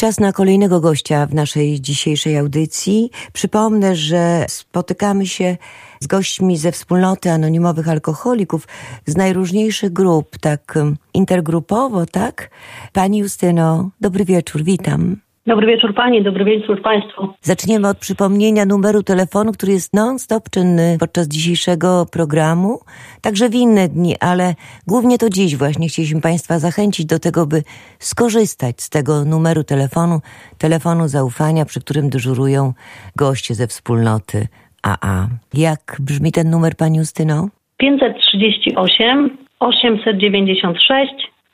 czas na kolejnego gościa w naszej dzisiejszej audycji. Przypomnę, że spotykamy się z gośćmi ze wspólnoty anonimowych alkoholików z najróżniejszych grup, tak intergrupowo, tak? Pani Justyno, dobry wieczór, witam. Dobry wieczór Pani, dobry wieczór Państwu. Zaczniemy od przypomnienia numeru telefonu, który jest non-stop czynny podczas dzisiejszego programu, także w inne dni, ale głównie to dziś właśnie chcieliśmy Państwa zachęcić do tego, by skorzystać z tego numeru telefonu zaufania, przy którym dyżurują goście ze wspólnoty AA. Jak brzmi ten numer, Pani Justyno? 538 896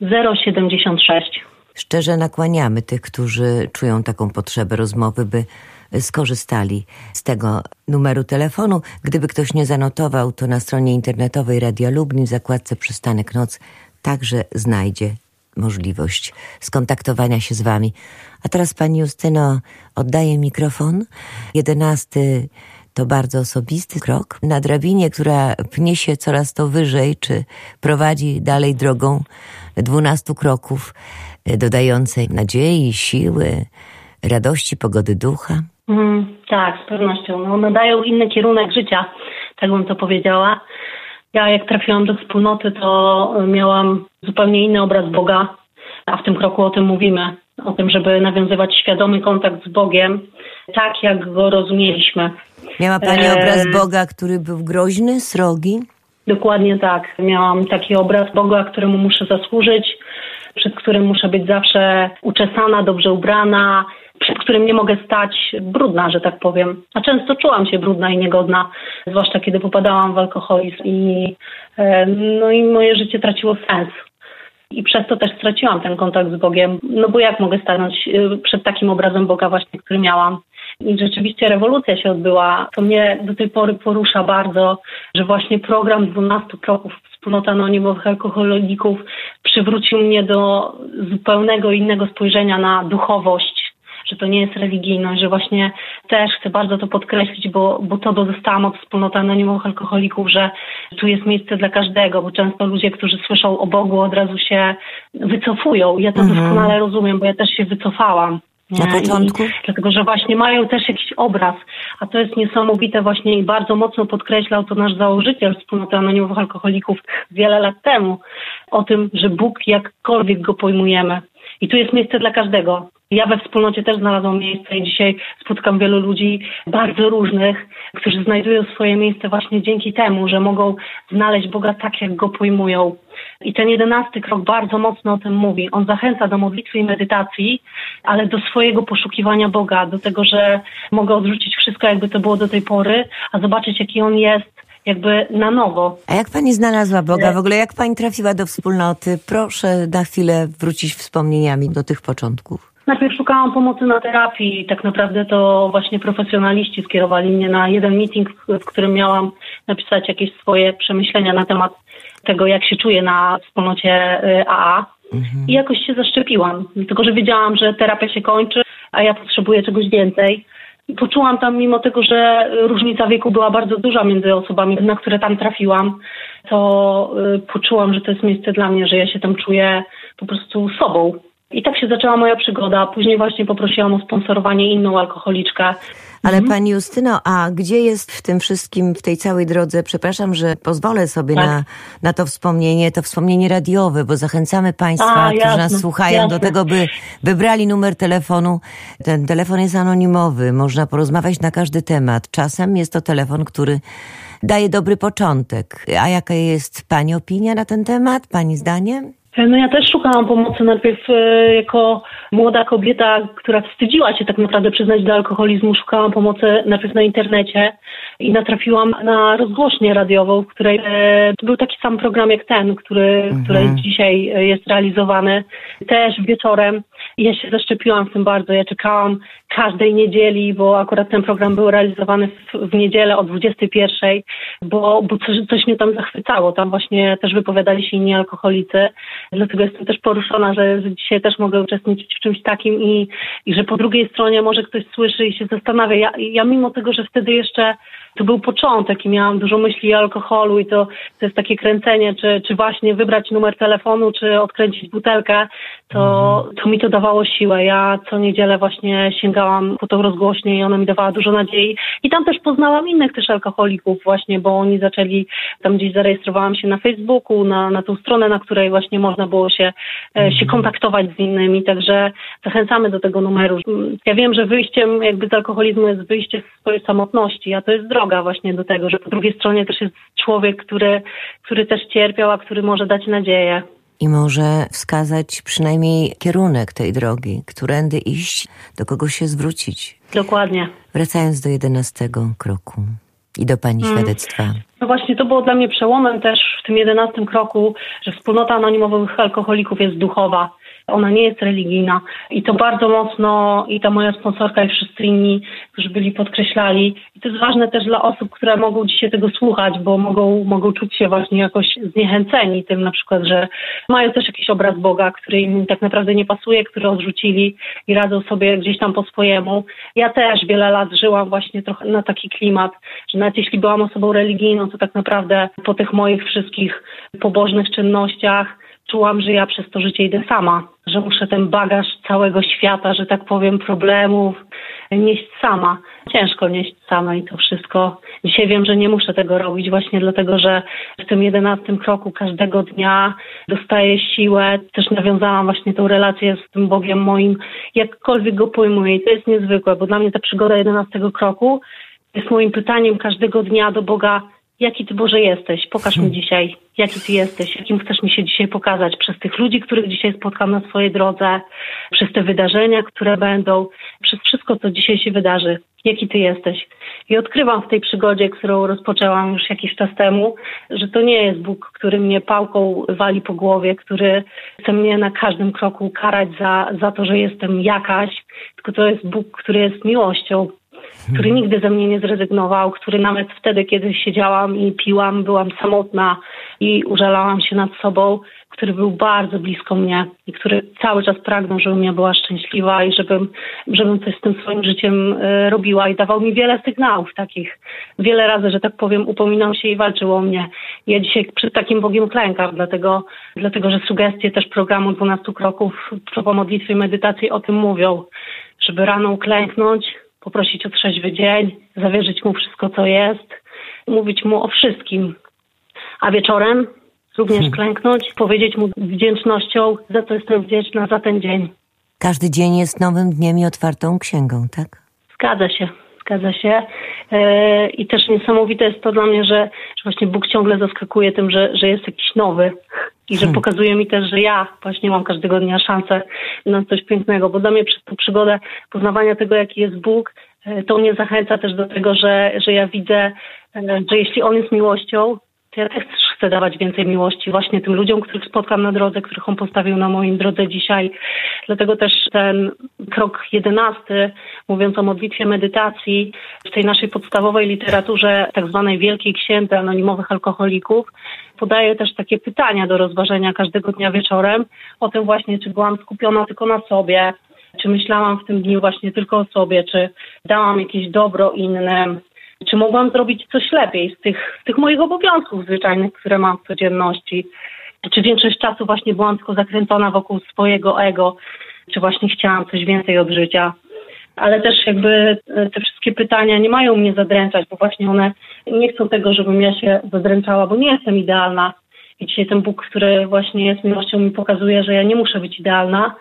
076. Szczerze nakłaniamy tych, którzy czują taką potrzebę rozmowy, by skorzystali z tego numeru telefonu. Gdyby ktoś nie zanotował, to na stronie internetowej Radia Lublin w zakładce Przystanek Noc także znajdzie możliwość skontaktowania się z Wami. A teraz Pani Justyno, oddaję mikrofon. 11 to bardzo osobisty krok na drabinie, która pnie się coraz to wyżej, czy prowadzi dalej drogą 12 kroków, dodającej nadziei, siły, radości, pogody ducha. Tak, z pewnością. Nadają inny kierunek życia, tak bym to powiedziała. Ja jak trafiłam do wspólnoty, to miałam zupełnie inny obraz Boga, a w tym kroku o tym mówimy. O tym, żeby nawiązywać świadomy kontakt z Bogiem, tak jak go rozumieliśmy. Miała Pani obraz Boga, który był groźny, srogi? Dokładnie tak. Miałam taki obraz Boga, któremu muszę zasłużyć, przed którym muszę być zawsze uczesana, dobrze ubrana, przed którym nie mogę stać brudna, że tak powiem. A często czułam się brudna i niegodna, zwłaszcza kiedy popadałam w alkoholizm i moje życie traciło sens. I przez to też straciłam ten kontakt z Bogiem, bo jak mogę stanąć przed takim obrazem Boga właśnie, który miałam. I rzeczywiście rewolucja się odbyła. To mnie do tej pory porusza bardzo, że właśnie program 12 kroków Wspólnoty Anonimowych Alkoholików przywrócił mnie do zupełnego innego spojrzenia na duchowość, że to nie jest religijność, że właśnie też chcę bardzo to podkreślić, bo to dostałam od Wspólnoty Anonimowych Alkoholików, że tu jest miejsce dla każdego, bo często ludzie, którzy słyszą o Bogu, od razu się wycofują. Ja to doskonale rozumiem, bo ja też się wycofałam. Na początku? Dlatego, że właśnie mają też jakiś obraz, a to jest niesamowite właśnie i bardzo mocno podkreślał to nasz założyciel Wspólnoty Anonimowych Alkoholików wiele lat temu, o tym, że Bóg jakkolwiek go pojmujemy. I tu jest miejsce dla każdego. Ja we wspólnocie też znalazłam miejsce i dzisiaj spotkam wielu ludzi bardzo różnych, którzy znajdują swoje miejsce właśnie dzięki temu, że mogą znaleźć Boga tak, jak go pojmują. I ten 11 krok bardzo mocno o tym mówi. On zachęca do modlitwy i medytacji, ale do swojego poszukiwania Boga, do tego, że mogę odrzucić wszystko, jakby to było do tej pory, a zobaczyć, jaki On jest jakby na nowo. A jak Pani znalazła Boga? W ogóle jak Pani trafiła do wspólnoty? Proszę na chwilę wrócić wspomnieniami do tych początków. Najpierw szukałam pomocy na terapii. Tak naprawdę to właśnie profesjonaliści skierowali mnie na jeden meeting, w którym miałam napisać jakieś swoje przemyślenia na temat tego, jak się czuję na wspólnocie AA. I jakoś się zaszczepiłam. Tylko że wiedziałam, że terapia się kończy, a ja potrzebuję czegoś więcej. I poczułam tam, mimo tego, że różnica wieku była bardzo duża między osobami, na które tam trafiłam, to poczułam, że to jest miejsce dla mnie, że ja się tam czuję po prostu sobą. I tak się zaczęła moja przygoda. Później właśnie poprosiłam o sponsorowanie inną alkoholiczkę. Ale Pani Justyno, a gdzie jest w tym wszystkim, w tej całej drodze, przepraszam, że pozwolę sobie na to wspomnienie radiowe, bo zachęcamy Państwa, którzy nas słuchają, do tego, by wybrali numer telefonu. Ten telefon jest anonimowy, można porozmawiać na każdy temat. Czasem jest to telefon, który daje dobry początek. A jaka jest Pani opinia na ten temat, Pani zdanie? Ja też szukałam pomocy najpierw jako młoda kobieta, która wstydziła się tak naprawdę przyznać do alkoholizmu. Szukałam pomocy najpierw na internecie i natrafiłam na rozgłośnię radiową, w której był taki sam program jak ten, który dzisiaj jest realizowany. Też wieczorem. Ja się zaszczepiłam w tym bardzo. Ja czekałam każdej niedzieli, bo akurat ten program był realizowany w niedzielę o 21:00, bo coś mnie tam zachwycało. Tam właśnie też wypowiadali się inni alkoholicy. Dlatego jestem też poruszona, że dzisiaj też mogę uczestniczyć w czymś takim i że po drugiej stronie może ktoś słyszy i się zastanawia. Ja mimo tego, że wtedy jeszcze to był początek i miałam dużo myśli o alkoholu i to jest takie kręcenie, czy właśnie wybrać numer telefonu, czy odkręcić butelkę, to mi to dawało siłę. Ja co niedzielę właśnie sięgałam po tą rozgłośnię i ona mi dawała dużo nadziei. I tam też poznałam innych też alkoholików właśnie, bo oni zaczęli, tam gdzieś zarejestrowałam się na Facebooku, na tą stronę, na której właśnie można było się kontaktować z innymi, także zachęcamy do tego numeru. Ja wiem, że wyjściem jakby z alkoholizmu jest wyjście z swojej samotności, a to jest droga właśnie do tego, że po drugiej stronie też jest człowiek, który też cierpiał, a który może dać nadzieję. I może wskazać przynajmniej kierunek tej drogi, którędy iść, do kogo się zwrócić. Dokładnie. Wracając do 11 kroku i do Pani świadectwa. No właśnie, to było dla mnie przełomem też w tym 11 kroku, że wspólnota anonimowych alkoholików jest duchowa. Ona nie jest religijna i to bardzo mocno i ta moja sponsorka i wszyscy inni, którzy byli, podkreślali. I to jest ważne też dla osób, które mogą dzisiaj tego słuchać, bo mogą czuć się właśnie jakoś zniechęceni tym na przykład, że mają też jakiś obraz Boga, który im tak naprawdę nie pasuje, który odrzucili i radzą sobie gdzieś tam po swojemu. Ja też wiele lat żyłam właśnie trochę na taki klimat, że nawet jeśli byłam osobą religijną, to tak naprawdę po tych moich wszystkich pobożnych czynnościach czułam, że ja przez to życie idę sama, że muszę ten bagaż całego świata, że tak powiem, problemów nieść sama. Ciężko nieść sama i to wszystko. Dzisiaj wiem, że nie muszę tego robić właśnie dlatego, że w tym 11 kroku każdego dnia dostaję siłę. Też nawiązałam właśnie tą relację z tym Bogiem moim, jakkolwiek go pojmuję. I to jest niezwykłe, bo dla mnie ta przygoda 11 kroku jest moim pytaniem każdego dnia do Boga: jaki Ty, Boże, jesteś? Pokaż mi dzisiaj, jaki Ty jesteś, jakim chcesz mi się dzisiaj pokazać przez tych ludzi, których dzisiaj spotkam na swojej drodze, przez te wydarzenia, które będą, przez wszystko, co dzisiaj się wydarzy. Jaki Ty jesteś? I odkrywam w tej przygodzie, którą rozpoczęłam już jakiś czas temu, że to nie jest Bóg, który mnie pałką wali po głowie, który chce mnie na każdym kroku karać za to, że jestem jakaś, tylko to jest Bóg, który jest miłością, który nigdy ze mnie nie zrezygnował, który nawet wtedy, kiedy siedziałam i piłam, byłam samotna i użalałam się nad sobą, który był bardzo blisko mnie i który cały czas pragnął, żebym ja była szczęśliwa i żebym coś z tym swoim życiem robiła i dawał mi wiele sygnałów takich. Wiele razy, że tak powiem, upominał się i walczył o mnie. Ja dzisiaj przed takim Bogiem klękam, dlatego że sugestie też programu 12 kroków po modlitwie i medytacji o tym mówią, żeby rano uklęknąć, poprosić o trzeźwy dzień, zawierzyć mu wszystko, co jest, mówić mu o wszystkim. A wieczorem również klęknąć, powiedzieć mu z wdzięcznością, za co jestem wdzięczna za ten dzień. Każdy dzień jest nowym dniem i otwartą księgą, tak? Zgadza się. I też niesamowite jest to dla mnie, że właśnie Bóg ciągle zaskakuje tym, że jest jakiś nowy i że pokazuje mi też, że ja właśnie mam każdego dnia szansę na coś pięknego, bo dla mnie przez tę przygodę poznawania tego, jaki jest Bóg, to mnie zachęca też do tego, że ja widzę, że jeśli On jest miłością, to ja też chcę dawać więcej miłości właśnie tym ludziom, których spotkam na drodze, których On postawił na moim drodze dzisiaj. Dlatego też ten krok 11, mówiąc o modlitwie, medytacji, w tej naszej podstawowej literaturze tak zwanej Wielkiej Księdze Anonimowych Alkoholików, podaje też takie pytania do rozważenia każdego dnia wieczorem o tym właśnie, czy byłam skupiona tylko na sobie, czy myślałam w tym dniu właśnie tylko o sobie, czy dałam jakieś dobro innym, czy mogłam zrobić coś lepiej z tych moich obowiązków zwyczajnych, które mam w codzienności. Czy większość czasu właśnie byłam tylko zakręcona wokół swojego ego, czy właśnie chciałam coś więcej od życia. Ale też jakby te wszystkie pytania nie mają mnie zadręczać, bo właśnie one nie chcą tego, żebym ja się zadręczała, bo nie jestem idealna. I dzisiaj ten Bóg, który właśnie jest miłością, mi pokazuje, że ja nie muszę być idealna.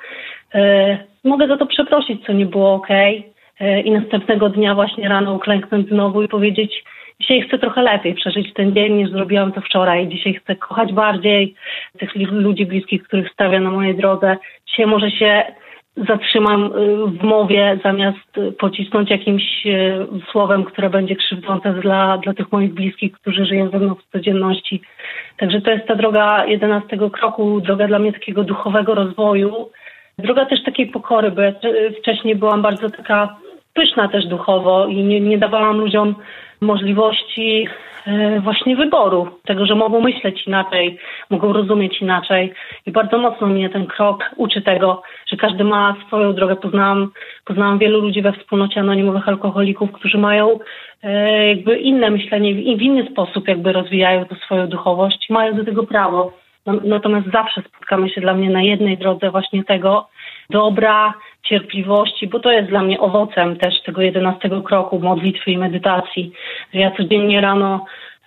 Mogę za to przeprosić, co nie było okej. I następnego dnia właśnie rano uklęknąć znowu i powiedzieć: dzisiaj chcę trochę lepiej przeżyć ten dzień, niż zrobiłam to wczoraj. Dzisiaj chcę kochać bardziej tych ludzi bliskich, których stawiam na mojej drodze. Dzisiaj może się zatrzymam w mowie, zamiast pocisnąć jakimś słowem, które będzie krzywdzące dla tych moich bliskich, którzy żyją ze mną w codzienności. Także to jest ta droga 11 kroku, droga dla mnie takiego duchowego rozwoju. Droga też takiej pokory, bo ja wcześniej byłam bardzo taka pyszna też duchowo i nie dawałam ludziom możliwości właśnie wyboru, tego, że mogą myśleć inaczej, mogą rozumieć inaczej. I bardzo mocno mnie ten krok uczy tego, że każdy ma swoją drogę. Poznałam wielu ludzi we wspólnocie anonimowych alkoholików, którzy mają jakby inne myślenie i w inny sposób jakby rozwijają tę swoją duchowość i mają do tego prawo. Natomiast zawsze spotkamy się dla mnie na jednej drodze właśnie tego dobra, cierpliwości, bo to jest dla mnie owocem też tego 11 kroku modlitwy i medytacji. Że ja codziennie rano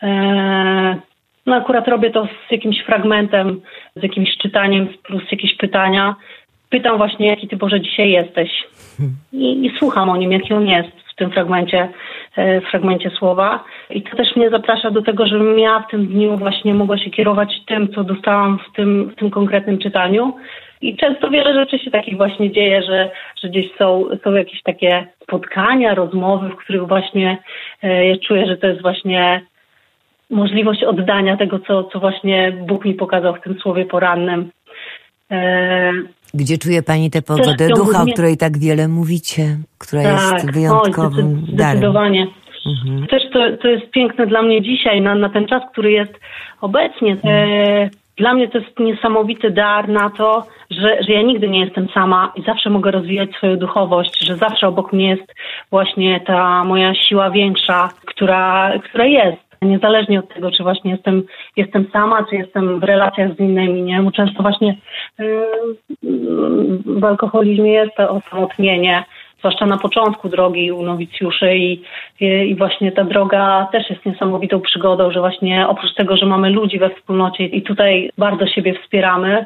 akurat robię to z jakimś fragmentem, z jakimś czytaniem plus jakieś pytania. Pytam właśnie, jaki Ty, Boże, dzisiaj jesteś. I słucham o nim, jaki on jest w tym fragmencie słowa. I to też mnie zaprasza do tego, żebym ja w tym dniu właśnie mogła się kierować tym, co dostałam w tym konkretnym czytaniu. I często wiele rzeczy się takich właśnie dzieje, że gdzieś są jakieś takie spotkania, rozmowy, w których właśnie ja czuję, że to jest właśnie możliwość oddania tego, co właśnie Bóg mi pokazał w tym słowie porannym. Gdzie czuje Pani tę pogodę ducha, o której tak wiele mówicie, która jest wyjątkowym darem? Zdecydowanie. Też to jest piękne dla mnie dzisiaj, na ten czas, który jest obecnie. Dla mnie to jest niesamowity dar na to, że ja nigdy nie jestem sama i zawsze mogę rozwijać swoją duchowość, że zawsze obok mnie jest właśnie ta moja siła większa, która jest. Niezależnie od tego, czy właśnie jestem sama, czy jestem w relacjach z innymi, nie? Bo często właśnie w alkoholizmie jest to osamotnienie, zwłaszcza na początku drogi u nowicjuszy i właśnie ta droga też jest niesamowitą przygodą, że właśnie oprócz tego, że mamy ludzi we wspólnocie i tutaj bardzo siebie wspieramy,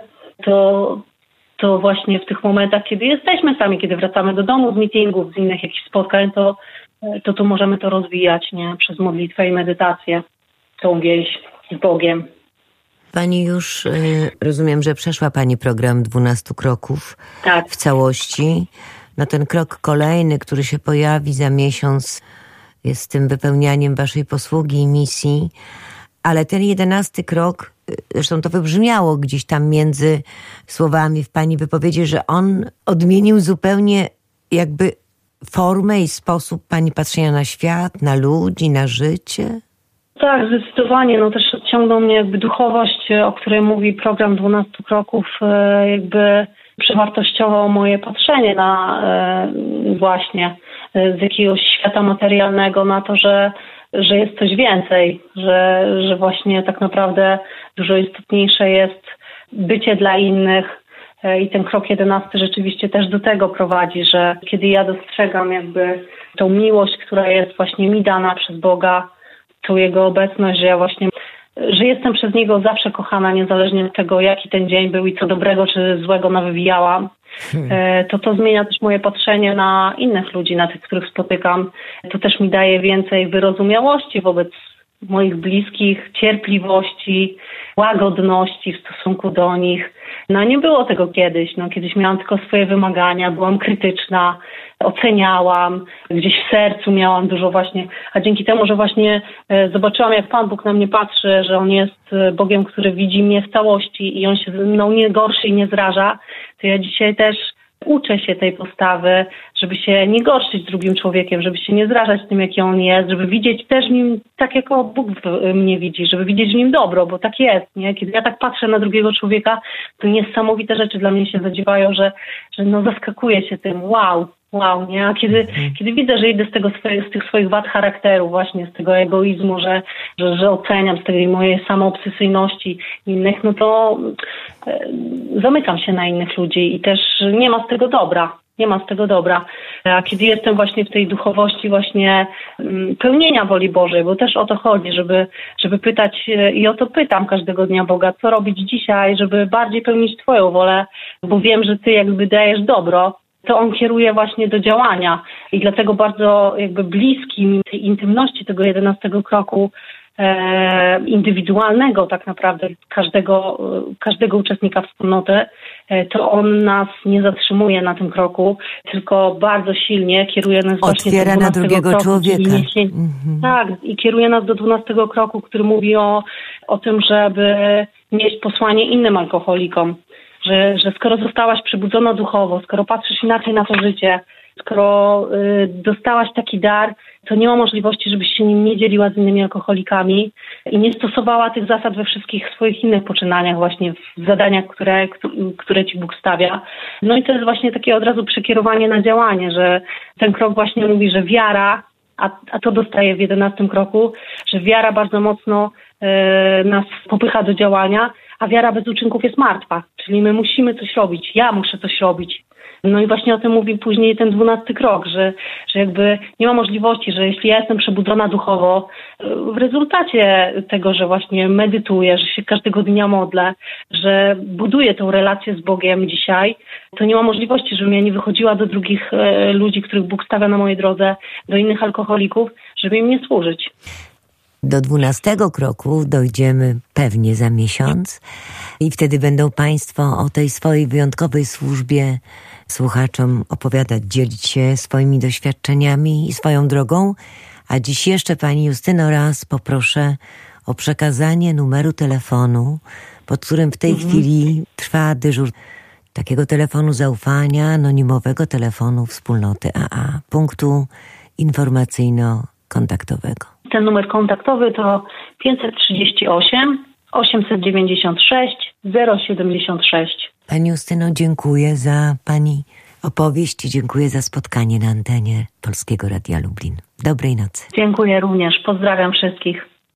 to właśnie w tych momentach, kiedy jesteśmy sami, kiedy wracamy do domu z meetingów, z innych jakichś spotkań, to możemy to rozwijać, nie? Przez modlitwę i medytację, tą więź z Bogiem. Pani już, rozumiem, że przeszła Pani program 12 kroków tak. W całości. No ten krok kolejny, który się pojawi za miesiąc, jest tym wypełnianiem Waszej posługi i misji. Ale ten 11 krok, zresztą to wybrzmiało gdzieś tam między słowami w Pani wypowiedzi, że on odmienił zupełnie jakby formę i sposób Pani patrzenia na świat, na ludzi, na życie? Tak, zdecydowanie. No też odciągnął mnie jakby duchowość, o której mówi program 12 kroków, jakby przewartościował moje patrzenie na właśnie z jakiegoś świata materialnego na to, że jest coś więcej, że właśnie tak naprawdę dużo istotniejsze jest bycie dla innych. I ten krok 11 rzeczywiście też do tego prowadzi, że kiedy ja dostrzegam jakby tą miłość, która jest właśnie mi dana przez Boga, tą Jego obecność, że jestem przez Niego zawsze kochana, niezależnie od tego, jaki ten dzień był i co dobrego czy złego nawywijałam, to zmienia też moje patrzenie na innych ludzi, na tych, których spotykam. To też mi daje więcej wyrozumiałości wobec moich bliskich, cierpliwości, łagodności w stosunku do nich. No nie było tego kiedyś. Kiedyś miałam tylko swoje wymagania, byłam krytyczna, oceniałam, gdzieś w sercu miałam dużo właśnie, a dzięki temu, że właśnie zobaczyłam, jak Pan Bóg na mnie patrzy, że On jest Bogiem, który widzi mnie w całości i On się ze mną nie gorszy i nie zraża, to ja dzisiaj też uczę się tej postawy, żeby się nie gorszyć drugim człowiekiem, żeby się nie zrażać tym, jaki on jest, żeby widzieć też w nim tak, jak Bóg mnie widzi, żeby widzieć w nim dobro, bo tak jest, nie? Kiedy ja tak patrzę na drugiego człowieka, to niesamowite rzeczy dla mnie się zadziewają, że zaskakuję się tym, wow, nie? A kiedy widzę, że idę z tych swoich wad charakteru, właśnie z tego egoizmu, że oceniam, z tej mojej samoobsesyjności innych, no to zamykam się na innych ludzi i też nie ma z tego dobra. A kiedy jestem właśnie w tej duchowości właśnie pełnienia woli Bożej, bo też o to chodzi, żeby pytać i o to pytam każdego dnia Boga, co robić dzisiaj, żeby bardziej pełnić Twoją wolę, bo wiem, że Ty jakby dajesz dobro, to On kieruje właśnie do działania i dlatego bardzo jakby bliskim tej intymności tego 11 kroku indywidualnego tak naprawdę każdego uczestnika wspólnoty, to on nas nie zatrzymuje na tym kroku, tylko bardzo silnie kieruje nas właśnie do 12 na drugiego kroku, człowieka. Tak, i kieruje nas do 12 kroku, który mówi o tym, żeby nieść posłanie innym alkoholikom. Że skoro zostałaś przebudzona duchowo, skoro patrzysz inaczej na to życie, Skoro dostałaś taki dar, to nie ma możliwości, żebyś się nim nie dzieliła z innymi alkoholikami i nie stosowała tych zasad we wszystkich swoich innych poczynaniach, właśnie w zadaniach, które Ci Bóg stawia. No i to jest właśnie takie od razu przekierowanie na działanie, że ten krok właśnie mówi, że wiara, a to dostaje w 11 kroku, że wiara bardzo mocno nas popycha do działania, a wiara bez uczynków jest martwa. Czyli my musimy coś robić, ja muszę coś robić. No i właśnie o tym mówi później ten 12 krok, że jakby nie ma możliwości, że jeśli ja jestem przebudzona duchowo, w rezultacie tego, że właśnie medytuję, że się każdego dnia modlę, że buduję tą relację z Bogiem dzisiaj, to nie ma możliwości, żebym ja nie wychodziła do drugich ludzi, których Bóg stawia na mojej drodze, do innych alkoholików, żeby im nie służyć. Do 12 kroku dojdziemy pewnie za miesiąc i wtedy będą Państwo o tej swojej wyjątkowej służbie słuchaczom opowiadać, dzielić się swoimi doświadczeniami i swoją drogą. A dziś jeszcze Pani Justyno raz poproszę o przekazanie numeru telefonu, pod którym w tej chwili trwa dyżur takiego telefonu zaufania, anonimowego telefonu wspólnoty AA, punktu informacyjno-kontaktowego. Ten numer kontaktowy to 538 896 076. Pani Justyno, dziękuję za Pani opowieść i dziękuję za spotkanie na antenie Polskiego Radia Lublin. Dobrej nocy. Dziękuję również. Pozdrawiam wszystkich.